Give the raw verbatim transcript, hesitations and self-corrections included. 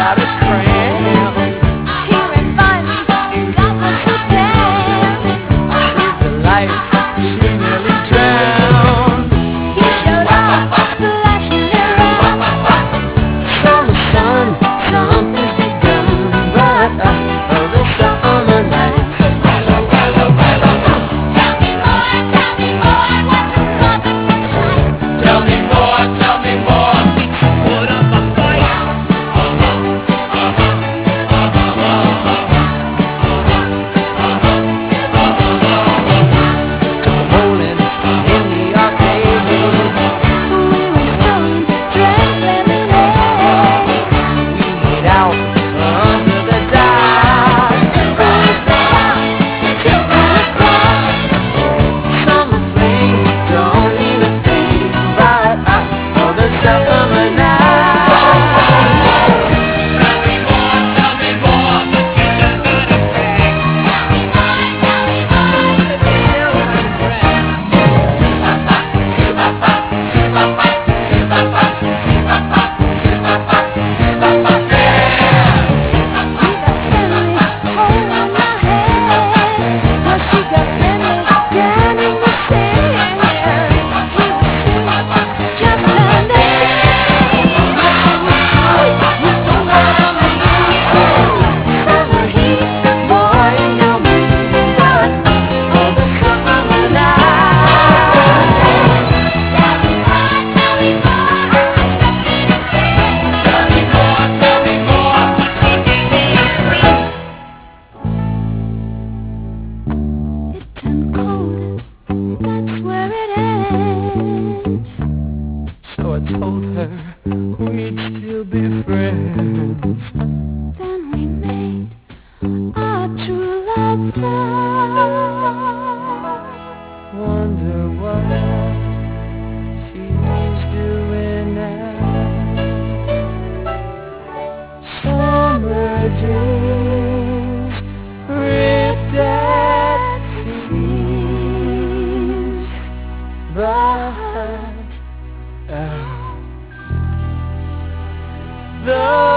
got a cramp. He reminds me of a sedan. I saved her life, she nearly drowned. He showed up, flashing around. Summer sun, something's begun, but uh, oh, the summer nights. Tell me more, tell me more, what's the summer like? Tell me more, tell me more. Put up a fight. Took a bowling in the arcade. We were stoned, drank lemonade. We made out under the dock. Cruised along till ten o'clock. Summer flame, don't mean a thing, but uh, oh, the summer night. Tell me more, tell me more, but you just gotta say. Tell me more, tell me more. He got friendly, holding my hand. Well, she got friendly, down in the sand. He was sweet, just understand. Yes, it was good, you know what I mean. Summer heat, boy, you know me. But oh, the summer night. Tell me more, tell me more, what's the feeling? Tell me more, tell me more, but you give me a ring. It turned cold, that's where it ends. So I told her we'd still be friends. Then we made our true love vow. Wonder what she's doing now. Summer dreams ripped at seams, but oh, the